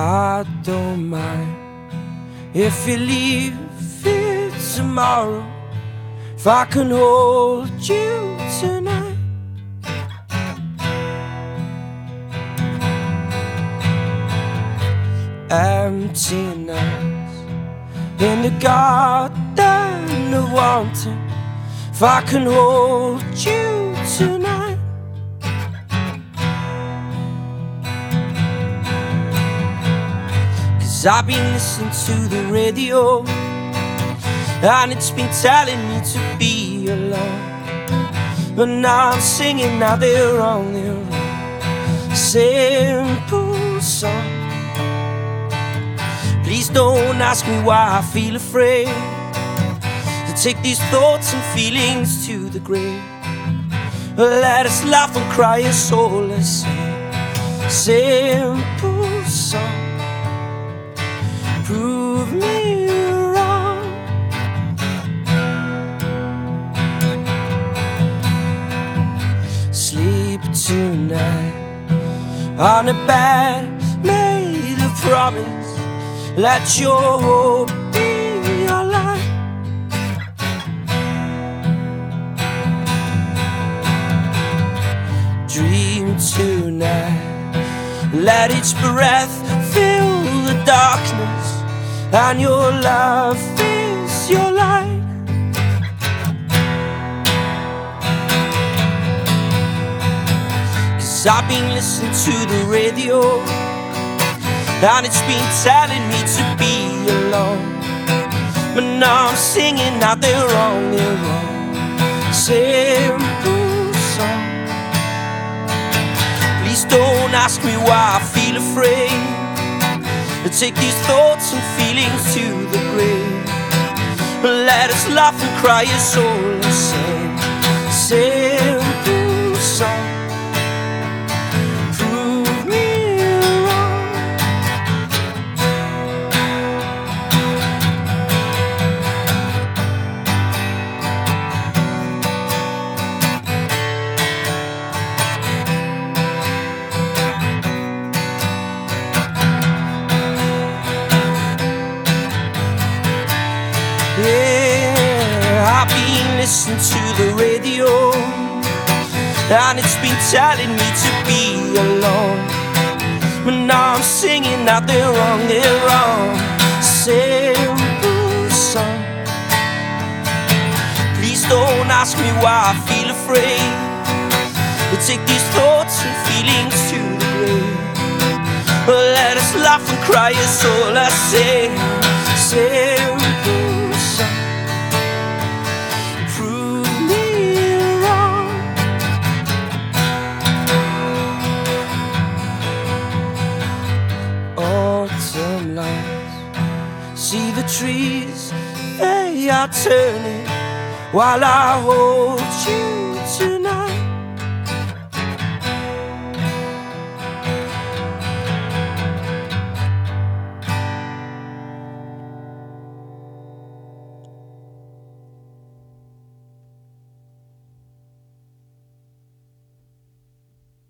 I don't mind if you leave it tomorrow, if I can hold you tonight. Empty nights in the garden of wanting, if I can hold you tonight. Cause I've been listening to the radio, and it's been telling me to be alone. But now I'm singing, now they're wrong, they're wrong. Simple song. Please don't ask me why I feel afraid to take these thoughts and feelings to the grave. Let us laugh and cry a soul, let's sing. Simple song. Prove me wrong. Sleep tonight on a bed made of promise. Let your hope be your light. Dream tonight. Let each breath fill the darkness, and your love is your light. Cause I've been listening to the radio, and it's been telling me to be alone. But now I'm singing, now they're wrong, they're wrong. Simple song. Please don't ask me why I feel afraid to take these thoughts and feelings to the grave. Let us laugh and cry a soul and sing. Simple song. Yeah, I've been listening to the radio, and it's been telling me to be alone. But now I'm singing, now they're wrong, they're wrong. Simple song. Please don't ask me why I feel afraid to take these thoughts and feelings to the grave. Let us laugh and cry a soul, I say. Simple song. Prove me wrong. Autumn lights, see the trees, they are turning while I hold you